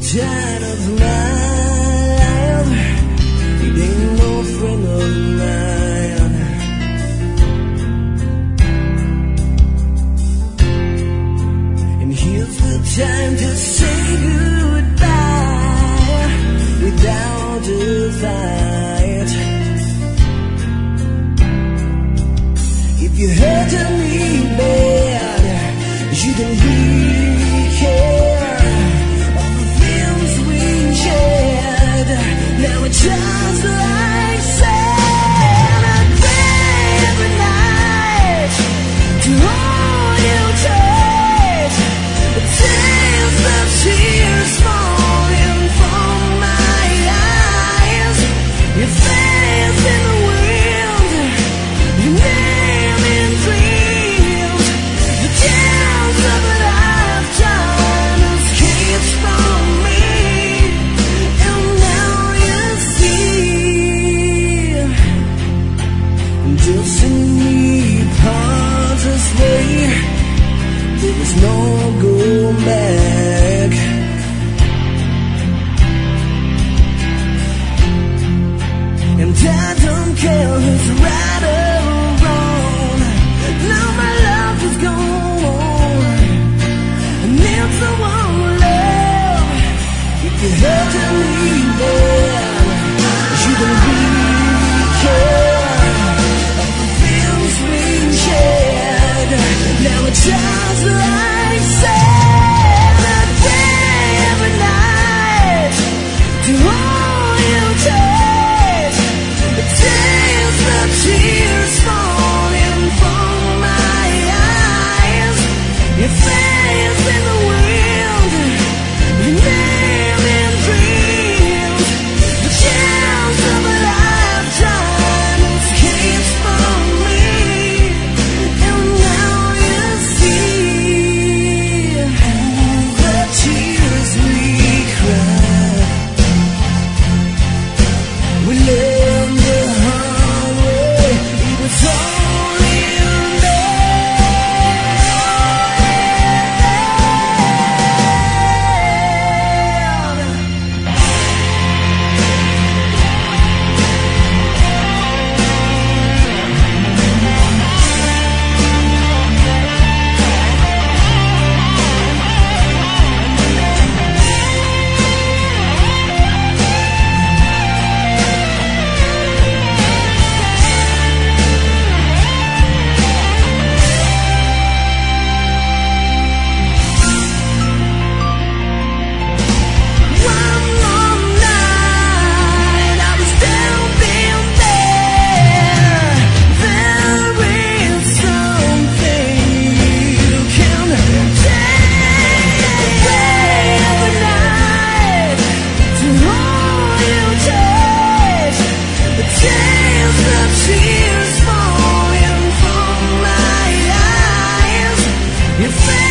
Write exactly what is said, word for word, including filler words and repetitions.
time of mine. It ain't no friend of mine. And here's the time to say goodbye without a fight. If you hurt me bad, you don't really care of the things we shared. Now it's just like saying I pray every night to hold you tight. The tears, the tears falling from my eyes. Your face in the wind, your name in dreams. The tears of a lifetime escapes from me, and now you see, destiny parts us way. There is no going back. And I don't care who's right or wrong. Now my love is gone, and it's the one love. If you have to leave there, you don't really care of the feelings we shared. Now it's just like saying I pray every night to hold you tight. The tears, the tears falling from my eyes. Your face in the wind, your name in dreams. The chance of a lifetime escapes from me, and now you see the tears we cry. We learned the hard way. It was only one more night. I was down being there. There is something you can take. Pray every night to hold you tight. The tears, the tears falling from my eyes. Your face